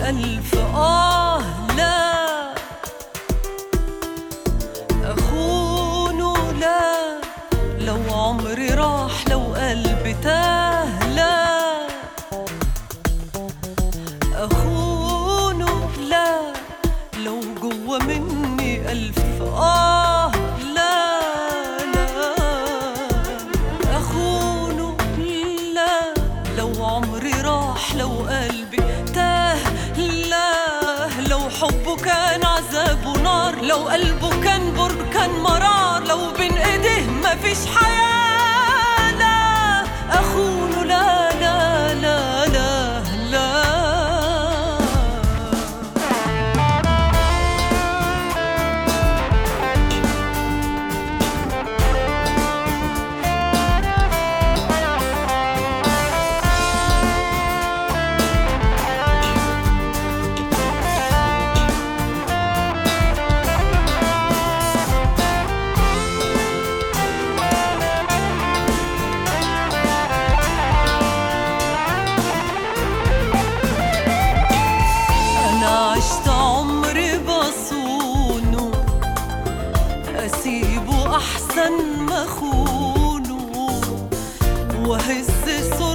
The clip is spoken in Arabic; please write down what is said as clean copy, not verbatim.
ألف لا أخونه لا، لو عمري راح، لو قلبي تاه لا أخونه لا، لو جوا مني ألف لا أخونه لا، لو عمري راح، لو قلبي تاه لا، لو حبه كان عذاب ونار، لو قلبه كان بركان مرار، لو بين ايديه مفيش حياة لا أخونه لا لا لا لا لا. عشت عمري بصونه، أسيبه أحسن ما أخونه، وأهز